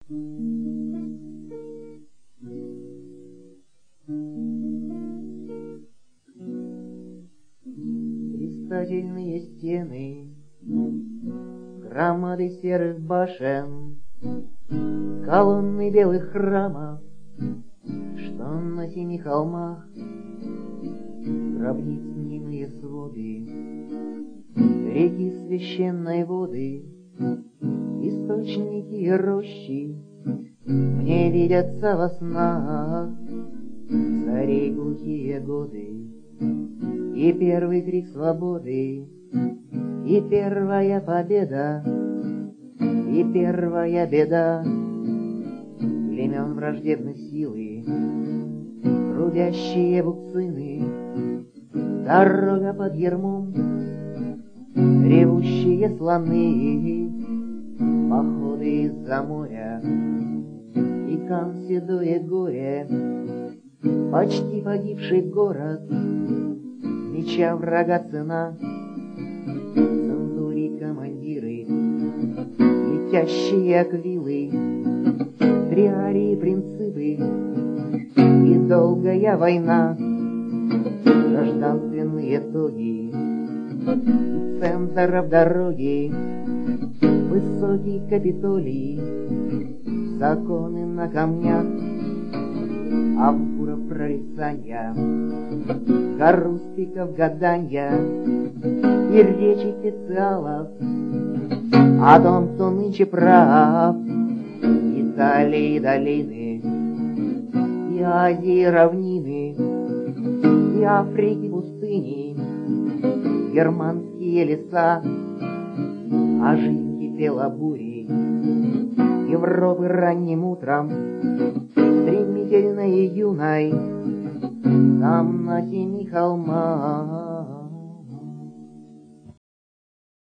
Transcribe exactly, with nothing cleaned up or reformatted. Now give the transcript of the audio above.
Блистательные стены, громады серых башен, колонны белых храмов, что на семи холмах, гробниц мнимые своды, реки священной воды, источники и рощи мне видятся во снах. Царей глухие годы, и первый крик свободы, и первая победа, и первая беда племен враждебных силы, трубящие буксыны, дорога под ермом, ревущие слоны, походы из-за моря, и кам седое горе, почти погибший город, меча врага цена, центурии командиры, летящие аквилы, триарии принципы и долгая война, гражданственные тоги, центров дороги, высокий Капитолий, законы на камнях, Авгуров прорицания, Гарустиков гаданья и речи официалов о том, кто нынче прав. Италии долины, и Азии равнины, и Африки пустыни, германские леса, а жизнь кипела бурей Европы ранним утром, стремительной и юной, там на семи холмах.